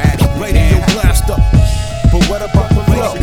Radio blaster. But what about the flow?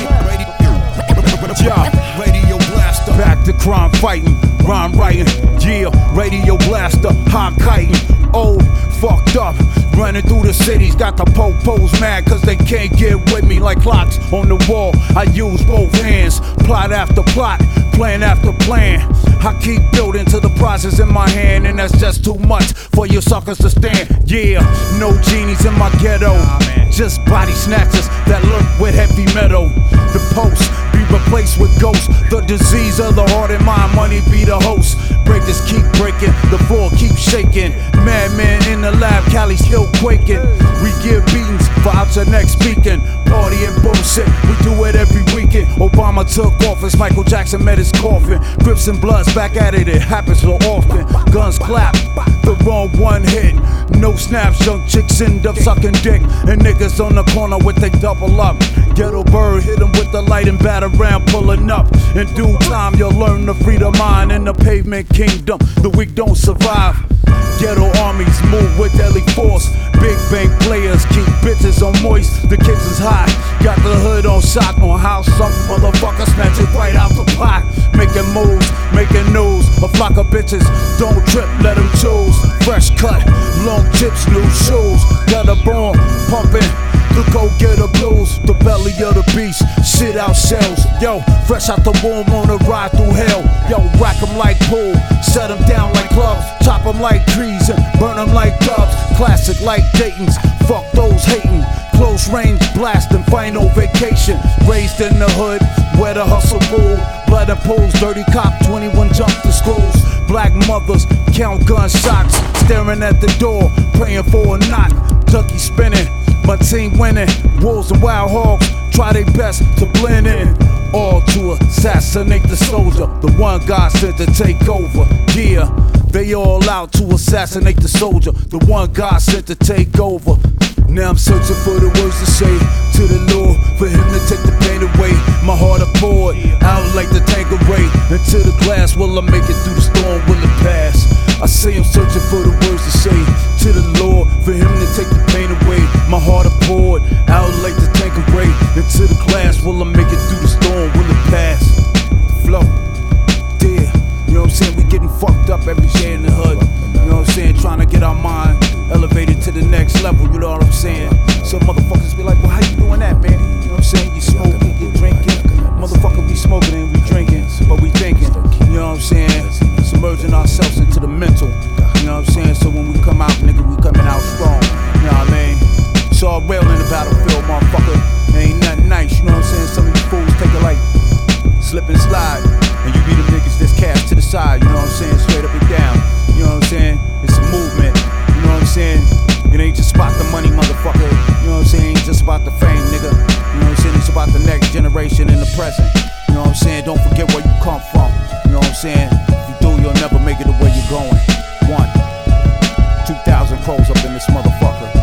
Radio blaster. Back to crime fighting, rhyme writing. Yeah, radio blaster, high kiting. Old, fucked up, running through the cities. Got the po-pos mad cause they can't get with me. Like clocks on the wall, I use both hands. Plot after plot, plan after plan. I keep building till the process in my hand, and that's just too much for you suckers to stand. Yeah, no genies in my ghetto, just body snatchers that lurk with heavy metal. The post be replaced with ghosts. The disease of the heart and mind, money be the host. Breakers keep breaking, the floor keeps shaking. Madman in the lab, Cali still quaking. We give beatings for out your next speaking. Party and bullshit, we do it every weekend. Obama took office, Michael Jackson met his coffin. Grips and bloods back at it happens so often. Guns clap, the wrong one hit. No snaps, young chicks end up sucking dick. And niggas on the corner with they double up. Ghetto bird hit 'em with the light and bat around pulling up. In due time you'll learn to free the mind in the pavement kingdom. The weak don't survive. Ghetto armies move with deadly force. Big bank players keep bitches on moist. The kids is hot, got the hood on shock on how some motherfucker snatch it right out the pot. Making moves, making news. A flock of bitches, don't trip, let them choose. Fresh cut, long tips, new shoes. Got a bomb pumping. The go-getter blues, the belly of the beast, shit out shells. Yo, fresh out the womb on a ride through hell. Yo, rack 'em like pool, set 'em down like clubs, chop 'em like trees and burn 'em like dubs. Classic like Dayton's, fuck those hating. Close range blasting, final vacation. Raised in the hood, where the hustle rule. Blood and pools, dirty cop, 21 jump to schools. Black mothers count gunshots, staring at the door, praying for a knock. Ducky spinning. My team winning, wolves and wild hogs try their best to blend in. All to assassinate the soldier, the one God sent to take over. Yeah, they all out to assassinate the soldier, the one God sent to take over. Now I'm searching for the words to say to the Lord, for him to take the pain away. My heart I poured out like the Tanqueray into the glass. Will I make it through the storm? Will it pass? I say I'm searching for the words to say to the Lord, for him to take the pain away. My heart I poured out like the Tanqueray into the glass. Will I make it through the storm? Will it pass? Flow, dear. You know what I'm saying? We getting fucked up every day in the hood. You know what I'm saying? Trying to get our mind elevated to the next level. You know what I'm saying? Some motherfuckers be like, well, how you doing that, man? You know what I'm saying? You smoking, you drinking. Motherfucker, we smoking and we drinking, but we thinking. You know what I'm saying? Submerging ourselves into the mental. You know what I'm saying? So when we come out, nigga, we coming out strong. You know what I mean? It's all real in the battlefield, motherfucker. There ain't nothing nice. You know what I'm saying? Some of you fools take it like slip and slide, and you be them niggas that's cast to the side. You know what I'm saying? Straight up and down. You know what I'm saying? It's a movement. You know what I'm saying? It ain't just about the money, motherfucker. You know what I'm saying? It ain't just about the fame, nigga. You know what I'm saying? It's about the next generation and the present. You know what I'm saying? Don't forget where you come from. You know what I'm saying? If you do, you'll never make it to where you're going. 2,000 pros up in this motherfucker.